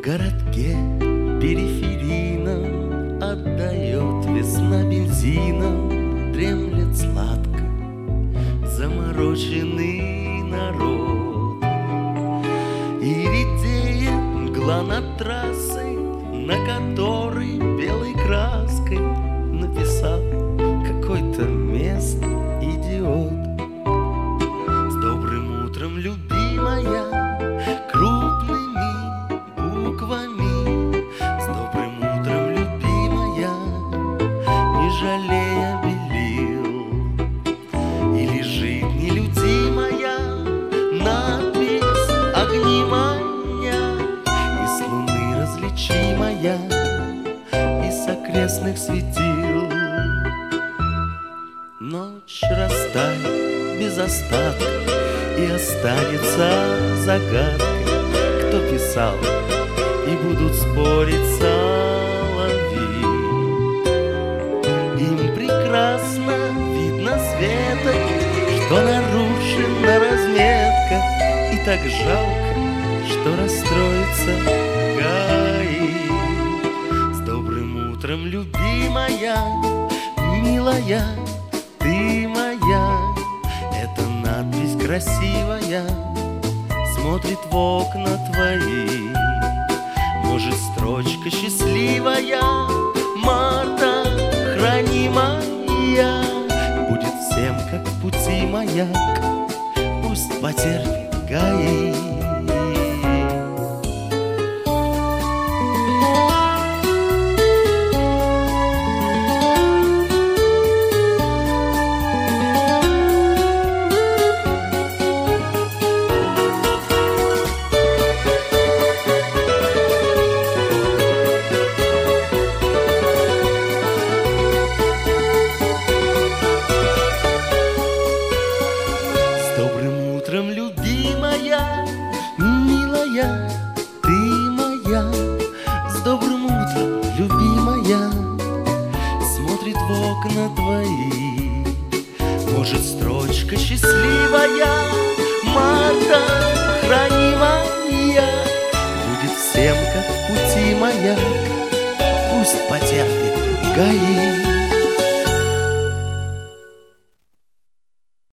городке периферийном отдает весна бензином, дремлет сладко замороченный народ. И редеет мгла над трассой, на которой белой краской написал какой-то местный идиот. С добрым утром, любимая, крупными буквами. С добрым утром, любимая, не жалея белил. И лежит нелюдимая надпись огнемания, и с луны различимая, и с окрестных светил. Ночь растает без остатка, и останется загадкой, кто писал, и будут спорить соловьи. Им прекрасно видно светом, что нарушена разметка, и так жалко, что расстроится ГАИ. С добрым утром, любимая, милая, ты моя. Эта надпись красивая смотрит в окна твои. Может, строчка счастливая, Марта, хранимая, будет всем, как в пути маяк, пусть потерпит ГАИ. С добрым утром, любимая, милая, ты моя. С добрым утром, любимая, смотрит в окна твои. Может, строчка счастливая, Марта, хранимая, будет всем, как в пути маяк, пусть потерпит ГАИ.